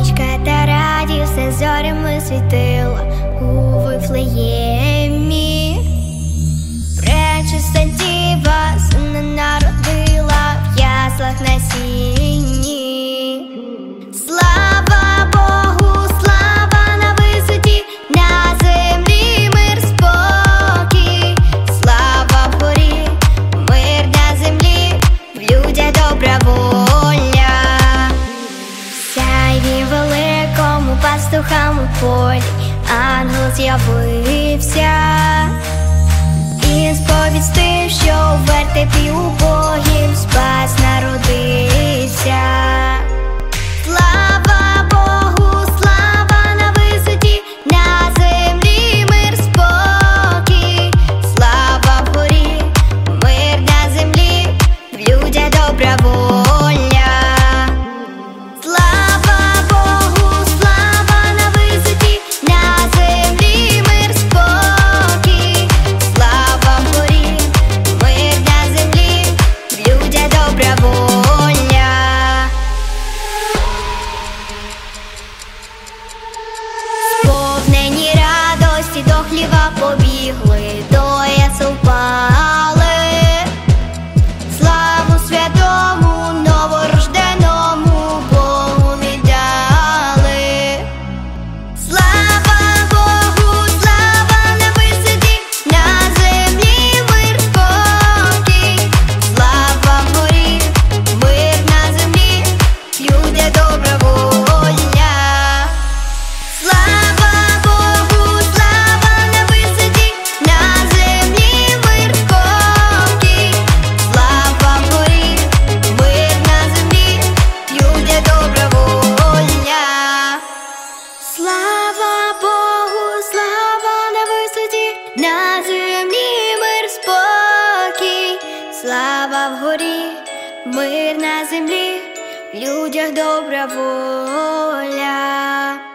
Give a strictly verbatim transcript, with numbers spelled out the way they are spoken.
Зірочка та радість зорями світила у Вифлеємі. Пречиста діва сина народила в яслах на сіні. Слава Богу, слава на висоті, на землі мир, спокій. Слава вгорі, мир на землі, в людях добра воля. Сяйві великому пастухам у полі ангел з'явився і сповістив, що у вертепі убогім спас народився. Слава Богу, слава на висоті, на землі мир, спокій. Слава вгорі, мир на землі, в людях добра воля. Слава Богу, слава на висоті, на землі мир, спокій. Слава вгорі, мир на землі, в людях добра воля. Сповнені радості до хліва побігли, до ясел впали. Славу святому новорожденому Богу віддали. Слава Богу, слава на висоті, на землі мир, спокій. Слава вгорі, мир на землі, людям добра воля. Слава Богу, слава на висоті, на землі мир, спокій. Слава вгорі, мир на землі, людям добра воля. Слава Богу, слава на висоті, на землі мир, спокій. Слава вгорі, мир на землі, в людях добра воля.